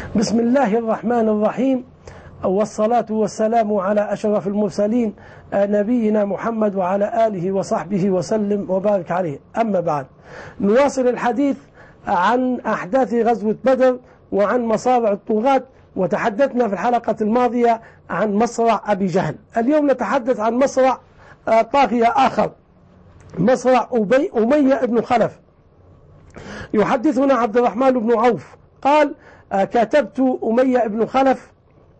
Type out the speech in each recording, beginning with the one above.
بسم الله الرحمن الرحيم، والصلاة والسلام على أشرف المرسلين نبينا محمد وعلى آله وصحبه وسلم وبارك عليه. أما بعد، نواصل الحديث عن أحداث غزوة بدر وعن مصارع الطغاة، وتحدثنا في الحلقة الماضية عن مصرع أبي جهل. اليوم نتحدث عن مصرع طاغية آخر، مصرع أمية بن خلف. يحدثنا عبد الرحمن بن عوف قال: كتبت أمية بن خلف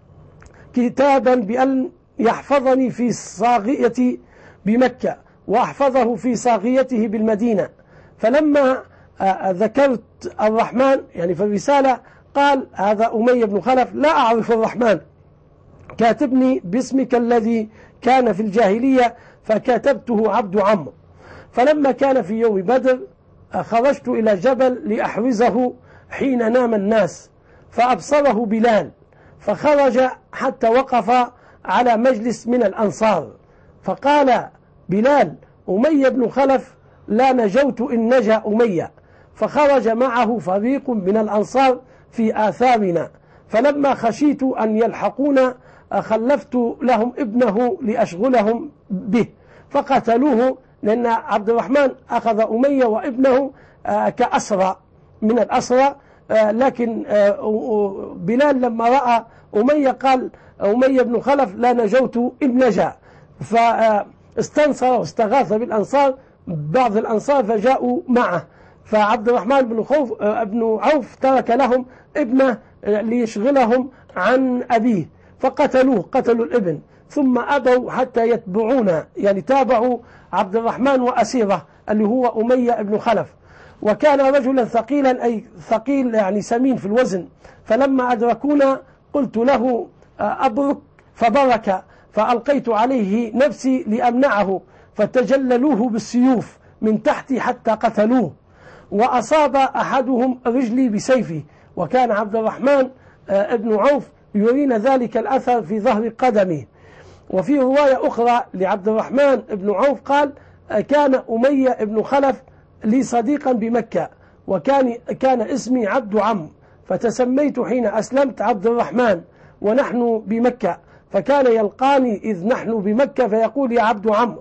كتابا بأن يحفظني في صاغية بمكة وأحفظه في صاغيته بالمدينة، فلما ذكرت الرحمن يعني في الرسالة قال هذا أمية بن خلف لا أعرف الرحمن، كاتبني باسمك الذي كان في الجاهلية، فكتبته عبد عمرو. فلما كان في يوم بدر خرجت إلى جبل لأحرزه حين نام الناس، فأبصره بلال، فخرج حتى وقف على مجلس من الأنصار، فقال بلال: أمية بن خلف لا نجوت إن نجا أمية. فخرج معه فريق من الأنصار في آثارنا، فلما خشيت أن يلحقونا خلفت لهم ابنه لأشغلهم به، فقتلوه، لأن عبد الرحمن أخذ أمية وابنه كأسرى من الأسرى. لكن بلال لما رأى أمية قال: أمية بن خلف لا نجوت إن نجا، فاستنصر واستغاث بالأنصار، بعض الأنصار فجاءوا معه، فعبد الرحمن بن عوف ترك لهم ابنه ليشغلهم عن أبيه، فقتلوه، قتلوا الابن، ثم أبوا حتى يتبعونا، يعني تابعوا عبد الرحمن وأسيره اللي هو أمية بن خلف. وكان رجلا ثقيلا، أي ثقيل يعني سمين في الوزن، فلما أدركونا قلت له أبرك، فبرك، فألقيت عليه نفسي لأمنعه، فتجللوه بالسيوف من تحتي حتى قتلوه، وأصاب أحدهم رجلي بسيفه. وكان عبد الرحمن ابن عوف يرينا ذلك الأثر في ظهر قدمه. وفي رواية أخرى لعبد الرحمن ابن عوف قال: كان أمية ابن خلف لي صديقا بمكة، كان اسمي عبد عم، فتسميت حين أسلمت عبد الرحمن ونحن بمكة، فكان يلقاني إذ نحن بمكة فيقول: يا عبد عم،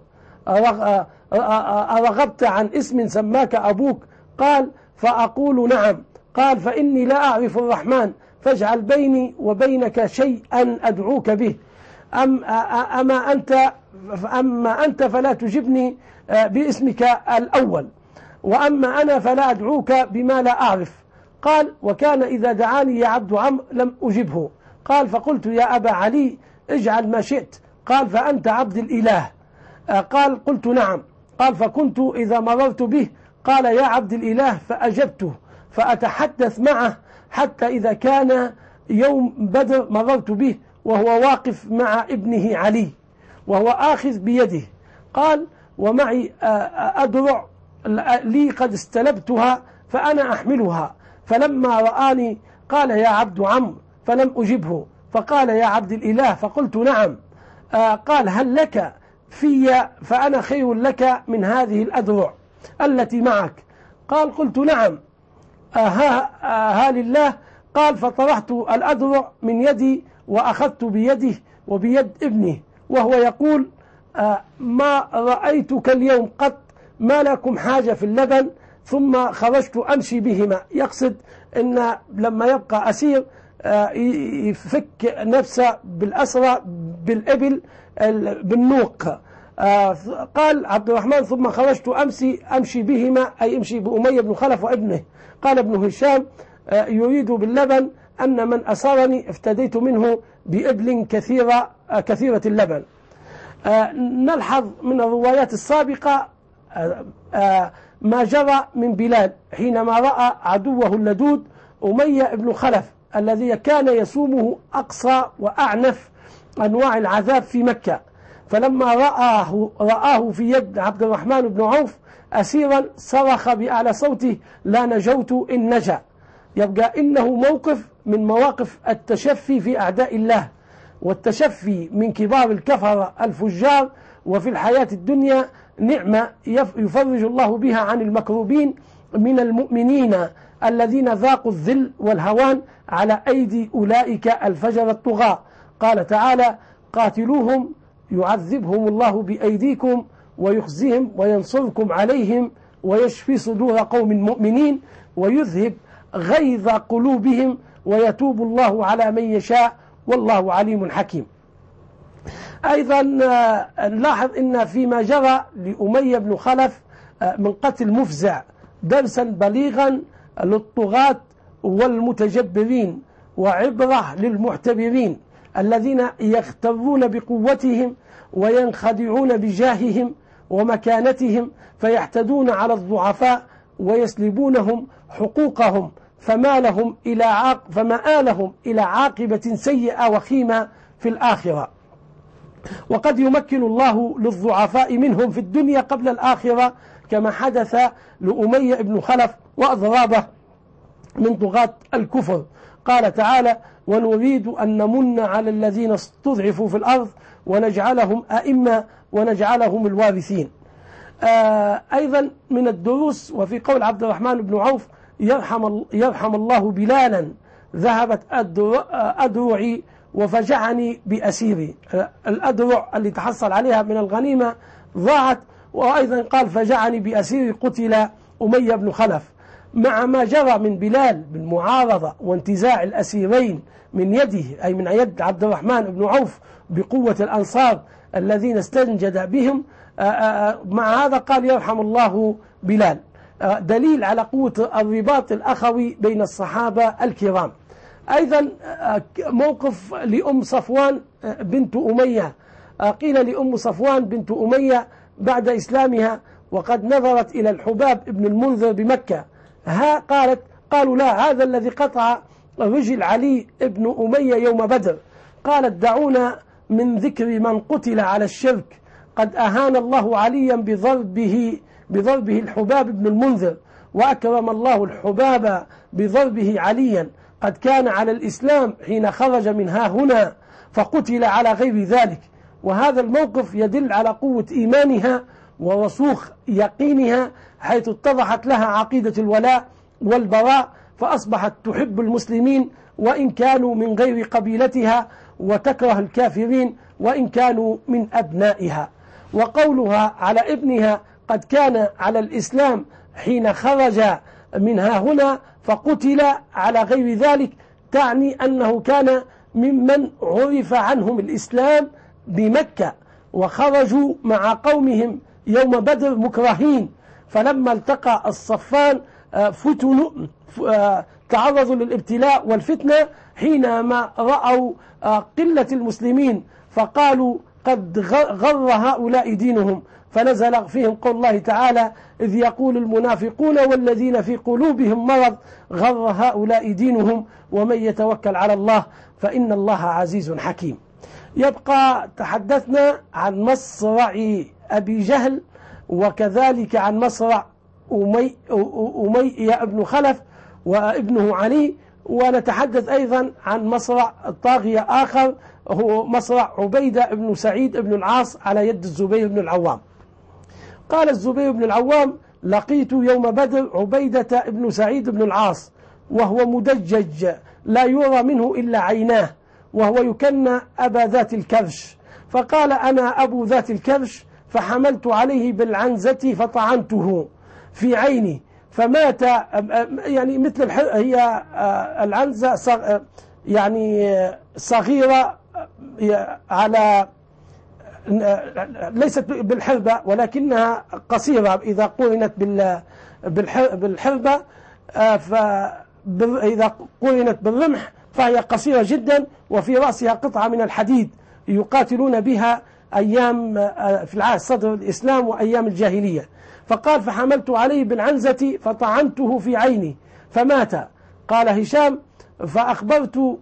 أرغبت عن اسم سماك أبوك؟ قال: فأقول نعم. قال: فإني لا أعرف الرحمن، فاجعل بيني وبينك شيئا أدعوك به، أما أنت فلا تجبني باسمك الأول، وأما أنا فلا أدعوك بما لا أعرف. قال: وكان إذا دعاني يا عبد عم لم أجبه. قال: فقلت: يا أبا علي اجعل ما شئت. قال: فأنت عبد الإله. قال: قلت نعم. قال: فكنت إذا مررت به قال: يا عبد الإله، فأجبته، فأتحدث معه حتى إذا كان يوم بدر مررت به وهو واقف مع ابنه علي وهو آخذ بيده. قال: ومعي أدرع لي قد استلبتها فأنا أحملها، فلما رآني قال: يا عبد عم، فلم أجبه، فقال: يا عبد الإله، فقلت نعم. قال: هل لك في فأنا خير لك من هذه الأدرع التي معك؟ قال: قلت نعم. ها لله. قال: فطرحت الأدرع من يدي وأخذت بيده وبيد ابنه وهو يقول: ما رأيتك اليوم قط، ما لكم حاجة في اللبن. ثم خرجت أمشي بهما، يقصد أن لما يبقى أسير يفك نفسه بالأسرى بالإبل بالنوق. قال عبد الرحمن: ثم خرجت أمشي بهما، أي أمشي بأمية بن خلف وابنه. قال ابن هشام: يريد باللبن أن من أسرني افتديت منه بإبل كثيرة اللبن. نلحظ من الروايات السابقة ما جرى من بلال حينما رأى عدوه اللدود أمية بن خلف الذي كان يسومه أقصى وأعنف أنواع العذاب في مكة، فلما رآه في يد عبد الرحمن بن عوف أسيرا صرخ بأعلى صوته: لا نجوت إن نجا. يبقى إنه موقف من مواقف التشفي في أعداء الله، والتشفي من كبار الكفرة الفجار، وفي الحياة الدنيا نعمة يفرج الله بها عن المكروبين من المؤمنين الذين ذاقوا الذل والهوان على أيدي أولئك الفجر الطغاة. قال تعالى: قاتلوهم يعذبهم الله بأيديكم ويخزيهم وينصركم عليهم ويشفي صدور قوم مؤمنين ويذهب غيظ قلوبهم ويتوب الله على من يشاء والله عليم حكيم. أيضا نلاحظ أن فيما جرى لأمية بن خلف من قتل مفزع درسا بليغا للطغاة والمتجبرين وعبرة للمعتبرين الذين يغترون بقوتهم وينخدعون بجاههم ومكانتهم فيحتدون على الضعفاء ويسلبونهم حقوقهم فمآلهم إلى عاقبة سيئة وخيمة في الآخرة. وقد يمكن الله للضعفاء منهم في الدنيا قبل الآخرة كما حدث لأمية بن خلف وأضرابه من طغاة الكفر. قال تعالى: ونريد أن نمن على الذين استضعفوا في الأرض ونجعلهم أئمة ونجعلهم الوارثين. أيضا من الدروس وفي قول عبد الرحمن بن عوف: يرحم الله بلالا ذهبت أدرعي وفجعني بأسيري. الأدرع اللي تحصل عليها من الغنيمة ضاعت. وأيضا قال: فجعني بأسيري قتل أمية بن خلف. مع ما جرى من بلال بالمعارضة وانتزاع الأسيرين من يده أي من يد عبد الرحمن بن عوف بقوة الأنصار الذين استنجد بهم، مع هذا قال: يرحم الله بلال. دليل على قوة الرباط الأخوي بين الصحابة الكرام. أيضا موقف لأم صفوان بنت أمية. قيل لأم صفوان بنت أمية بعد إسلامها وقد نظرت إلى الحباب ابن المنذر بمكة، قالوا: لا، هذا الذي قطع رجل علي ابن أمية يوم بدر. قالت: دعونا من ذكر من قتل على الشرك، قد أهان الله عليا بضربه الحباب ابن المنذر، وأكرم الله الحباب بضربه عليا، قد كان على الإسلام حين خرج من ها هنا فقتل على غير ذلك. وهذا الموقف يدل على قوة إيمانها ورسوخ يقينها، حيث اتضحت لها عقيدة الولاء والبراء، فأصبحت تحب المسلمين وإن كانوا من غير قبيلتها، وتكره الكافرين وإن كانوا من أبنائها. وقولها على ابنها: قد كان على الإسلام حين خرج من ها هنا فقتل على غير ذلك، تعني أنه كان ممن عرف عنهم الإسلام بمكة وخرجوا مع قومهم يوم بدر مكرهين، فلما التقى الصفان فتنوا تعرضوا للابتلاء والفتنة حينما رأوا قلة المسلمين، فقالوا: قد غر هؤلاء دينهم. فنزل فيهم قول الله تعالى: إذ يقول المنافقون والذين في قلوبهم مرض غر هؤلاء دينهم ومن يتوكل على الله فإن الله عزيز حكيم. يبقى تحدثنا عن مصرع أبي جهل، وكذلك عن مصرع أمية بن خلف وابنه علي، ونتحدث أيضا عن مصرع طاغية آخر هو مصرع عبيدة بن سعيد بن العاص على يد الزبير بن العوام. قال الزبير بن العوام: لقيت يوم بدر عبيدة بن سعيد بن العاص وهو مدجج لا يرى منه إلا عيناه، وهو يكنى أبا ذات الكرش، فقال: أنا أبو ذات الكرش، فحملت عليه بالعنزة فطعنته في عيني فمات. يعني مثل هي العنزة يعني صغيرة على ليست بالحربة ولكنها قصيرة إذا قرنت بالحربة، فإذا قرنت بالرمح فهي قصيرة جدا، وفي رأسها قطعة من الحديد يقاتلون بها أيام في العهد صدر الإسلام وأيام الجاهلية. فقال: فحملت عليه بالعنزة فطعنته في عيني فمات. قال هشام: فأخبرت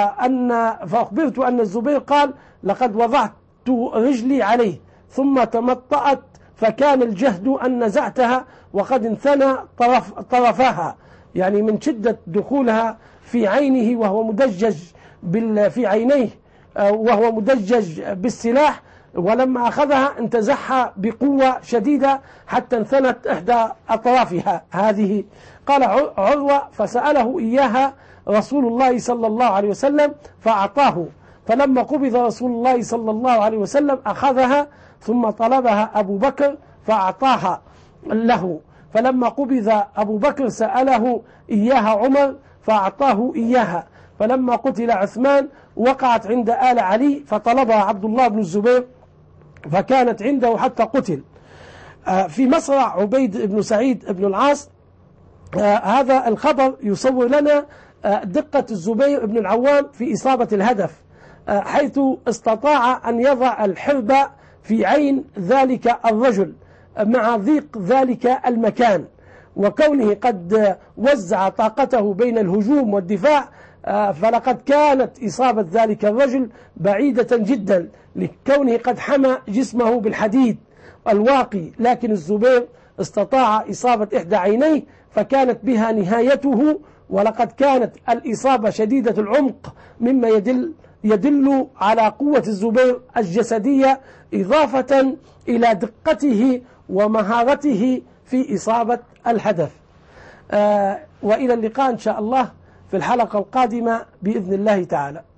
أن الزبير قال: لقد وضعت رجلي عليه ثم تمطأت فكان الجهد أن نزعتها وقد انثنى طرفها، يعني من شدة دخولها في عينه وهو مدجج في عينيه وهو مدجج بالسلاح، ولما أخذها انتزعها بقوة شديدة حتى انثنت إحدى أطرافها هذه. قال عروة: فسأله إياها رسول الله صلى الله عليه وسلم فأعطاه، فلما قبض رسول الله صلى الله عليه وسلم أخذها، ثم طلبها أبو بكر فأعطاها له، فلما قبض أبو بكر سأله إياها عمر فأعطاه إياها، فلما قتل عثمان وقعت عند آل علي فطلبها عبد الله بن الزبير فكانت عنده حتى قتل. في مصرع عبيد بن سعيد بن العاص هذا الخبر يصور لنا دقة الزبير بن العوام في إصابة الهدف، حيث استطاع أن يضع الحرب في عين ذلك الرجل مع ضيق ذلك المكان، وكونه قد وزع طاقته بين الهجوم والدفاع، فلقد كانت إصابة ذلك الرجل بعيدة جدا لكونه قد حمى جسمه بالحديد الواقي، لكن الزبير استطاع إصابة إحدى عينيه فكانت بها نهايته، ولقد كانت الإصابة شديدة العمق مما يدل على قوة الزبير الجسدية، إضافة إلى دقته ومهارته في إصابة الهدف. وإلى اللقاء إن شاء الله في الحلقة القادمة بإذن الله تعالى.